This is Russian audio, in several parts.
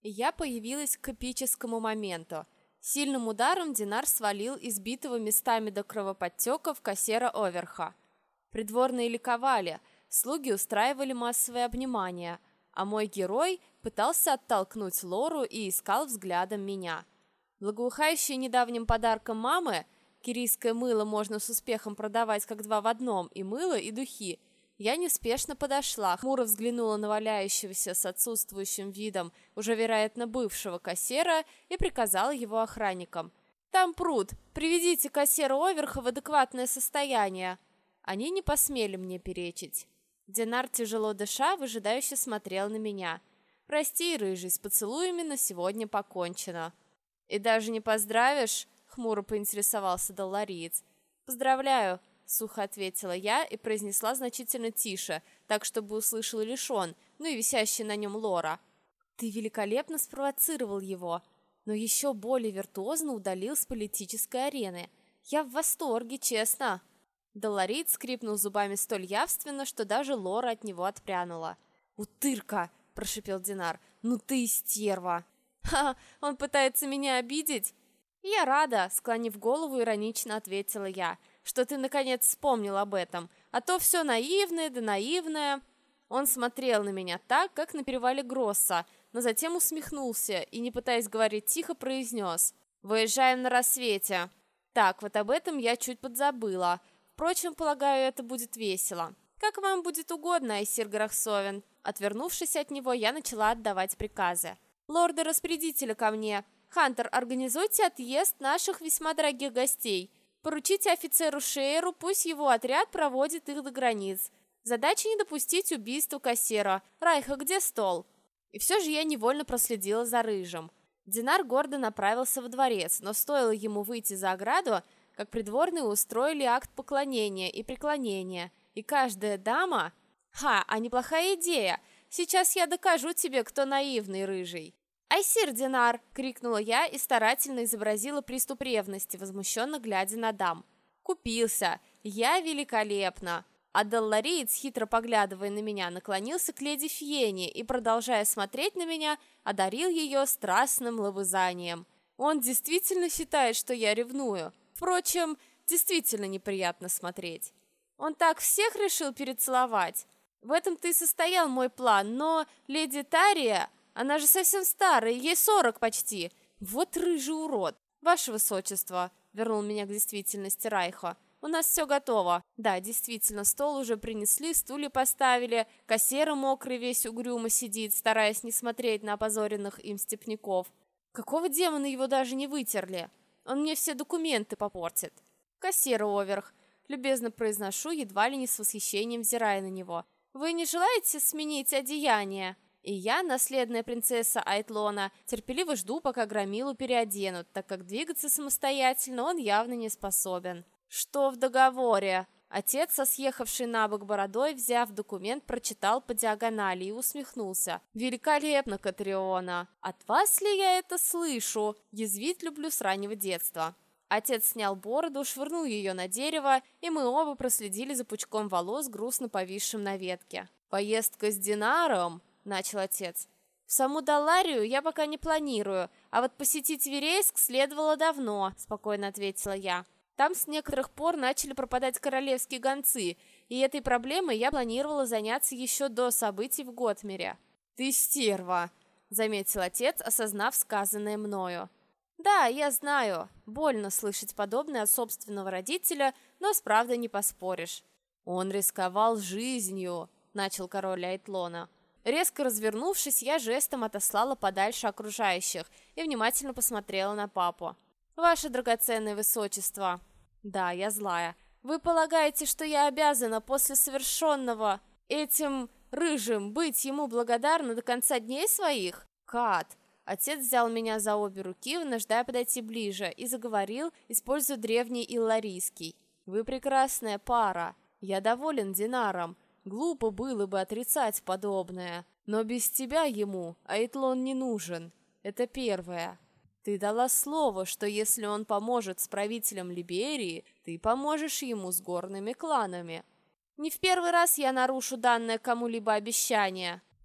Я появилась к эпическому моменту. Сильным ударом Динар свалил избитого местами до кровоподтеков кассира Оверха. Придворные ликовали, слуги устраивали массовые обнимания, а мой герой пытался оттолкнуть Лору и искал взглядом меня. Благоухающее недавним подарком мамы, кирийское мыло можно с успехом продавать как два в одном, и мыло, и духи, я неспешно подошла, хмуро взглянула на валяющегося с отсутствующим видом, уже, вероятно, бывшего кассира, и приказала его охранникам: «Там пруд, приведите кассира Оверха в адекватное состояние». Они не посмели мне перечить. Динар, тяжело дыша, выжидающе смотрел на меня. «Прости, рыжий, с поцелуями на сегодня покончено». «И даже не поздравишь?» — хмуро поинтересовался доллариец. «Поздравляю», — сухо ответила я и произнесла значительно тише, так, чтобы услышал лишь он, ну и висящий на нем Лора. «Ты великолепно спровоцировал его, но еще более виртуозно удалил с политической арены. Я в восторге, честно». Долларит скрипнул зубами столь явственно, что даже Лора от него отпрянула. «Утырка!» — прошипел Динар. «Ну ты и стерва!» «Ха, он пытается меня обидеть?» «Я рада», — склонив голову, иронично ответила я, «что ты наконец вспомнил об этом, а то все наивное да наивное». Он смотрел на меня так, как на перевале Гросса, но затем усмехнулся и, не пытаясь говорить тихо, произнес: «Выезжаем на рассвете». Так, вот об этом я чуть подзабыла. Впрочем, полагаю, это будет весело. «Как вам будет угодно, Айсир Грахсовен». Отвернувшись от него, я начала отдавать приказы. «Лорды-распорядителя ко мне. Хантер, организуйте отъезд наших весьма дорогих гостей. Поручите офицеру Шейеру, пусть его отряд проводит их до границ. Задача не допустить убийства кассира. Райха, где стол?» И все же я невольно проследила за рыжим. Динар гордо направился во дворец, но стоило ему выйти за ограду, как придворные устроили акт поклонения и преклонения, и каждая дама... «Ха, а неплохая идея! Сейчас я докажу тебе, кто наивный, рыжий!» «Айсир Динар!» — крикнула я и старательно изобразила приступ ревности, возмущенно глядя на дам. «Купился! Я великолепна!» А доллариец, хитро поглядывая на меня, наклонился к леди Фиене и, продолжая смотреть на меня, одарил ее страстным лобызанием. Он действительно считает, что я ревную. Впрочем, действительно неприятно смотреть. Он так всех решил перецеловать. В этом-то и состоял мой план, но леди Тария, она же совсем старая, ей 40 почти. Вот рыжий урод. «Ваше высочество», — вернул меня к действительности Райха, — «у нас все готово». Да, действительно, стол уже принесли, стулья поставили, кассир мокрый весь угрюмо сидит, стараясь не смотреть на опозоренных им степняков. Какого демона его даже не вытерли? Он мне все документы попортит. «Кассир Оверх», — любезно произношу, едва ли не с восхищением взирая на него. «Вы не желаете сменить одеяние?» И я, наследная принцесса Айтлона, терпеливо жду, пока Громилу переоденут, так как двигаться самостоятельно он явно не способен. «Что в договоре?» Отец, со съехавшей на бок бородой, взяв документ, прочитал по диагонали и усмехнулся. «Великолепно, Катриона! От вас ли я это слышу? Язвить люблю с раннего детства». Отец снял бороду, швырнул ее на дерево, и мы оба проследили за пучком волос, грустно повисшим на ветке. «Поездка с Динаром?» — начал отец. «В саму Далларию я пока не планирую, а вот посетить Верейск следовало давно», — спокойно ответила я. «Там с некоторых пор начали пропадать королевские гонцы, и этой проблемой я планировала заняться еще до событий в Готмере». «Ты стерва», — заметил отец, осознав сказанное мною. «Да, я знаю. Больно слышать подобное от собственного родителя, но с правдой не поспоришь». «Он рисковал жизнью», — начал король Айтлона. Резко развернувшись, я жестом отослала подальше окружающих и внимательно посмотрела на папу. «Ваше драгоценное высочество». «Да, я злая. Вы полагаете, что я обязана после совершенного этим рыжим быть ему благодарна до конца дней своих?» «Кат». Отец взял меня за обе руки, вынуждая подойти ближе, и заговорил, используя древний илларийский. «Вы прекрасная пара. Я доволен Динаром. Глупо было бы отрицать подобное. Но без тебя ему Айтлон не нужен. Это первое. Ты дала слово, что если он поможет с правителем Либерии, ты поможешь ему с горными кланами. Не в первый раз я нарушу данное кому-либо обещание».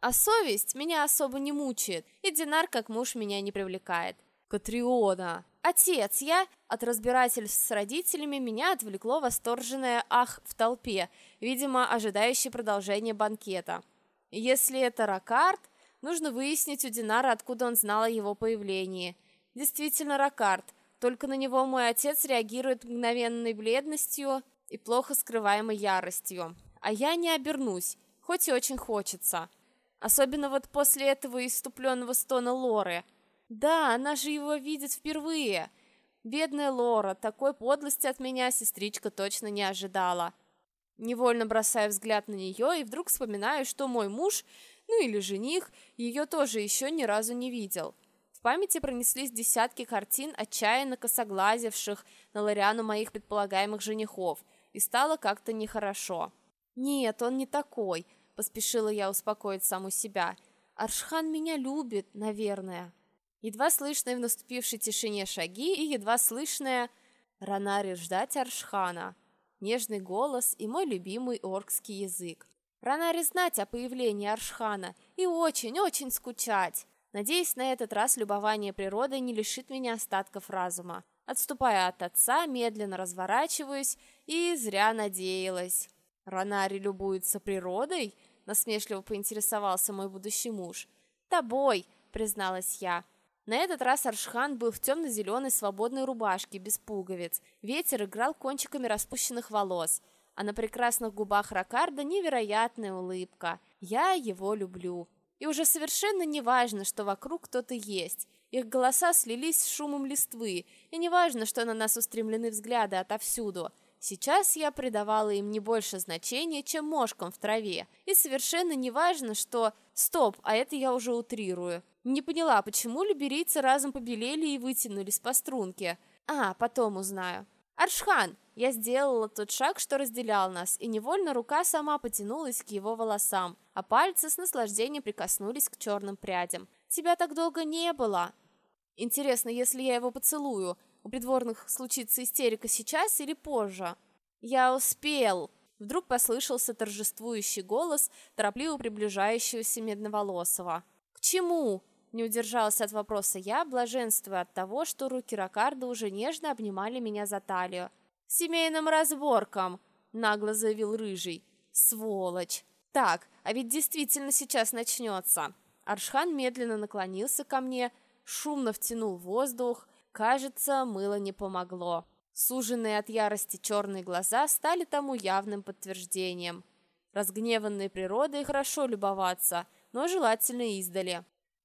А совесть меня особо не мучает, и Динар как муж меня не привлекает. Катриона! Отец, я... От разбирательств с родителями меня отвлекло восторженное «ах» в толпе, видимо, ожидающее продолжения банкета. Если это Ракард, нужно выяснить у Динара, откуда он знал о его появлении. Действительно Ракард, только на него мой отец реагирует мгновенной бледностью и плохо скрываемой яростью. А я не обернусь, хоть и очень хочется. Особенно вот после этого исступленного стона Лоры. Да, она же его видит впервые. Бедная Лора, такой подлости от меня сестричка точно не ожидала. Невольно бросаю взгляд на нее и вдруг вспоминаю, что мой муж, ну или жених, ее тоже еще ни разу не видел. В памяти пронеслись десятки картин, отчаянно косоглазивших на Лориану моих предполагаемых женихов, и стало как-то нехорошо. «Нет, он не такой», — поспешила я успокоить саму себя. «Аршхан меня любит, наверное». Едва слышные в наступившей тишине шаги и едва слышное «Ранари ждать Аршхана». Нежный голос и мой любимый оркский язык. Ранари знать о появлении Аршхана и очень-очень скучать. Надеюсь, на этот раз любование природой не лишит меня остатков разума. Отступая от отца, медленно разворачиваюсь и зря надеялась. «Ранари любуется природой?» — насмешливо поинтересовался мой будущий муж. «Тобой», — призналась я. На этот раз Аршхан был в темно-зеленой свободной рубашке, без пуговиц. Ветер играл кончиками распущенных волос, а на прекрасных губах Ракарда невероятная улыбка. Я его люблю. И уже совершенно не важно, что вокруг кто-то есть. Их голоса слились с шумом листвы, и не важно, что на нас устремлены взгляды отовсюду. Сейчас я придавала им не больше значения, чем мошкам в траве. И совершенно не важно, что... Стоп, а это я уже утрирую. Не поняла, почему либерийцы разом побелели и вытянулись по струнке. Потом узнаю. «Аршхан!» Я сделала тот шаг, что разделял нас, и невольно рука сама потянулась к его волосам, а пальцы с наслаждением прикоснулись к черным прядям. «Тебя так долго не было!» Интересно, если я его поцелую, у придворных случится истерика сейчас или позже? «Я успел!» Вдруг послышался торжествующий голос торопливо приближающегося Медноволосого. «К чему?» Не удержалась от вопроса я, блаженствуя от того, что руки Ракарда уже нежно обнимали меня за талию. «К семейным разборкам!» — нагло заявил Рыжий. «Сволочь!» «Так, а ведь действительно сейчас начнется!» Аршхан медленно наклонился ко мне, шумно втянул воздух. Кажется, мыло не помогло. Суженные от ярости черные глаза стали тому явным подтверждением. Разгневанной природой хорошо любоваться, но желательно издали.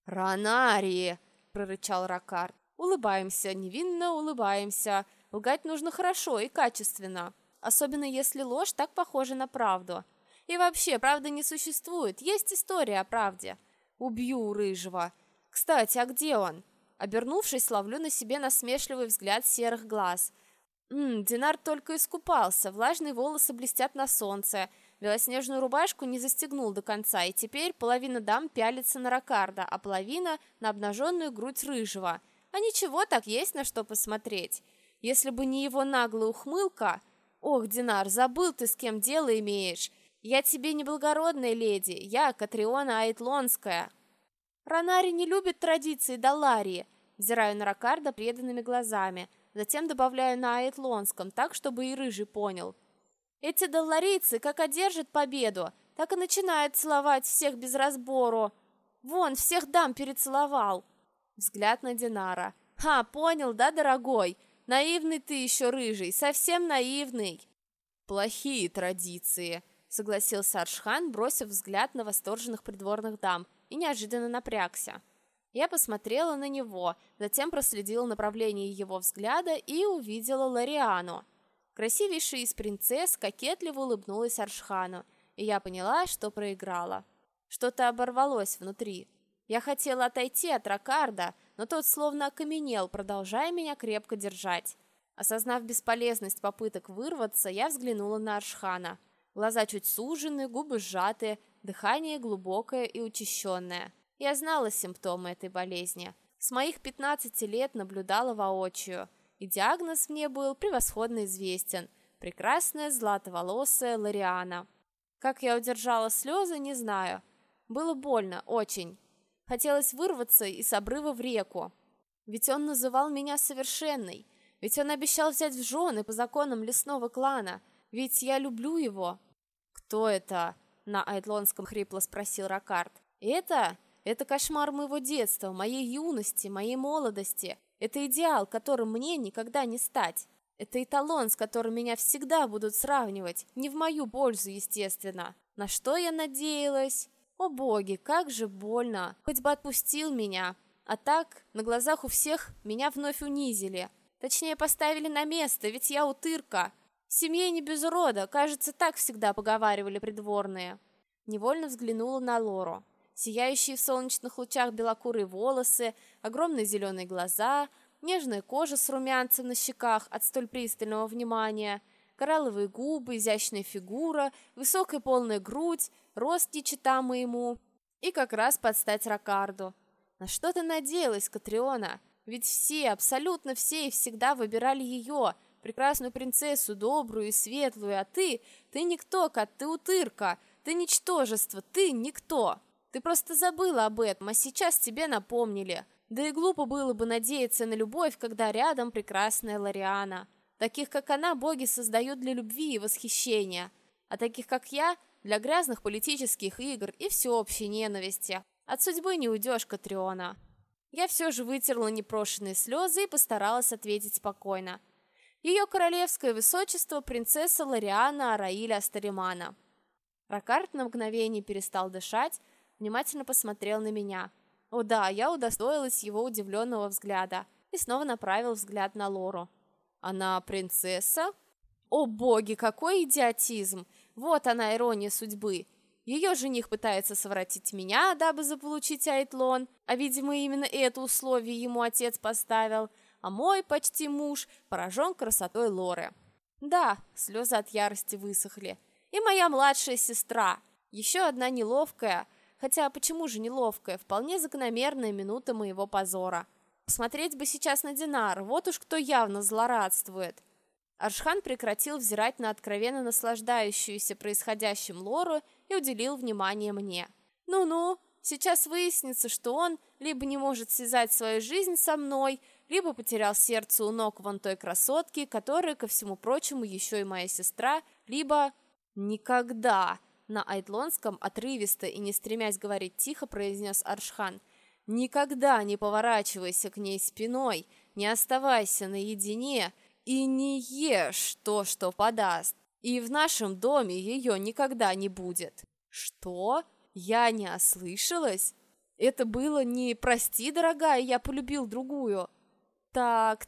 «Ранари!» — прорычал Ракард. «Улыбаемся, невинно улыбаемся. Лгать нужно хорошо и качественно, особенно если ложь так похожа на правду. И вообще, правды не существует, есть история о правде. Убью Рыжего. Кстати, а где он?» Обернувшись, ловлю на себе насмешливый взгляд серых глаз. Динар только искупался, влажные волосы блестят на солнце. Белоснежную рубашку не застегнул до конца, и теперь половина дам пялится на Ракарда, а половина на обнаженную грудь Рыжего. А ничего, так есть на что посмотреть. Если бы не его наглая ухмылка... Ох, Динар, забыл ты, с кем дело имеешь. Я тебе не благородная леди, я Катриона Айтлонская. Ранари не любит традиции Далларии. Взираю на Ракарда преданными глазами, затем добавляю на Айтлонском, так, чтобы и Рыжий понял. Эти далларийцы как одержат победу, так и начинают целовать всех без разбору. Вон, всех дам перецеловал. Взгляд на Динара. Понял, да, дорогой? Наивный ты еще, Рыжий, совсем наивный. Плохие традиции, согласился Аршхан, бросив взгляд на восторженных придворных дам, и неожиданно напрягся. Я посмотрела на него, затем проследила направление его взгляда и увидела Лориану. Красивейшая из принцесс кокетливо улыбнулась Аршхану, и я поняла, что проиграла. Что-то оборвалось внутри. Я хотела отойти от Ракарда, но тот словно окаменел, продолжая меня крепко держать. Осознав бесполезность попыток вырваться, я взглянула на Аршхана. Глаза чуть сужены, губы сжаты, дыхание глубокое и учащенное. Я знала симптомы этой болезни. С моих 15 лет наблюдала воочию. И диагноз мне был превосходно известен. Прекрасная златоволосая Лориана. Как я удержала слезы, не знаю. Было больно, очень. Хотелось вырваться и с обрыва в реку. Ведь он называл меня совершенной. Ведь он обещал взять в жены по законам лесного клана. Ведь я люблю его. «Кто это?» — на айтлонском хрипло спросил Ракард. «Это кошмар моего детства, моей юности, моей молодости. Это идеал, которым мне никогда не стать. Это эталон, с которым меня всегда будут сравнивать. Не в мою пользу, естественно. На что я надеялась? О боги, как же больно. Хоть бы отпустил меня. А так, на глазах у всех меня вновь унизили. Точнее, поставили на место, ведь я утырка. В семье не без урода, кажется, так всегда поговаривали придворные». Невольно взглянула на Лору. Сияющие в солнечных лучах белокурые волосы, огромные зеленые глаза, нежная кожа с румянцем на щеках от столь пристального внимания, коралловые губы, изящная фигура, высокая полная грудь, рост не чета моему. И как раз под стать Ракарду. На что ты надеялась, Катриона? Ведь все, абсолютно все и всегда выбирали ее, прекрасную принцессу, добрую и светлую, а ты никто, Кат, ты утырка, ты ничтожество, ты никто. Ты просто забыла об этом, а сейчас тебе напомнили. Да и глупо было бы надеяться на любовь, когда рядом прекрасная Лориана. Таких, как она, боги создают для любви и восхищения, а таких, как я, для грязных политических игр и всеобщей ненависти. От судьбы не уйдешь, Катриона. Я все же вытерла непрошенные слезы и постаралась ответить спокойно. Ее королевское высочество принцесса Лориана Араиля Астаримана. Ракард на мгновение перестал дышать, внимательно посмотрел на меня. О да, я удостоилась его удивленного взгляда и снова направил взгляд на Лору. Она принцесса? О боги, какой идиотизм! Вот она, ирония судьбы. Ее жених пытается совратить меня, дабы заполучить Айтлон, а, видимо, именно это условие ему отец поставил, а мой почти муж поражен красотой Лоры. Да, слезы от ярости высохли. И моя младшая сестра, еще одна неловкая, хотя почему же неловкая, вполне закономерная минута моего позора. Посмотреть бы сейчас на Динар, вот уж кто явно злорадствует. Аршхан прекратил взирать на откровенно наслаждающуюся происходящим Лору и уделил внимание мне. Ну-ну, сейчас выяснится, что он либо не может связать свою жизнь со мной, либо потерял сердце у ног вон той красотки, которая, ко всему прочему, еще и моя сестра, либо... «Никогда!» — на айтлонском отрывисто и не стремясь говорить тихо произнес Аршхан. «Никогда не поворачивайся к ней спиной, не оставайся наедине и не ешь то, что подаст. И в нашем доме ее никогда не будет». «Что? Я не ослышалась? Это было не «прости, дорогая, я полюбил другую». Так,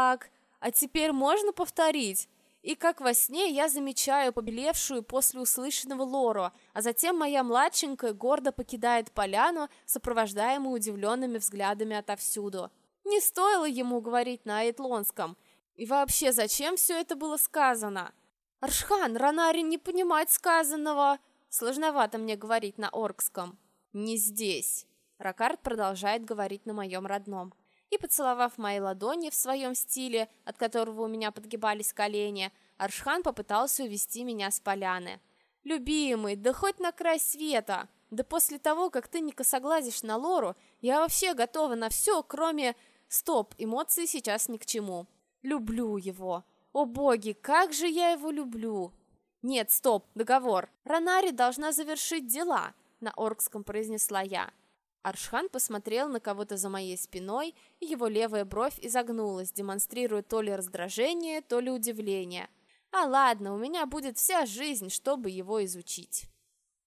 а теперь можно повторить?» И как во сне я замечаю побелевшую после услышанного Лору, а затем моя младшенькая гордо покидает поляну, сопровождаемую удивленными взглядами отовсюду. Не стоило ему говорить на айтлонском. И вообще, зачем все это было сказано? «Аршхан, Ранари не понимать сказанного!» Сложновато мне говорить на оркском. «Не здесь!» Ракард продолжает говорить на моем родном. И, поцеловав мои ладони в своем стиле, от которого у меня подгибались колени, Аршхан попытался увести меня с поляны. «Любимый, да хоть на край света! Да после того, как ты не косоглазишь на Лору, я вообще готова на все, кроме... Стоп, эмоции сейчас ни к чему. Люблю его. О боги, как же я его люблю!» «Нет, стоп, договор. Ранари должна завершить дела», — на оркском произнесла я. Аршхан посмотрел на кого-то за моей спиной, и его левая бровь изогнулась, демонстрируя то ли раздражение, то ли удивление. «А ладно, у меня будет вся жизнь, чтобы его изучить».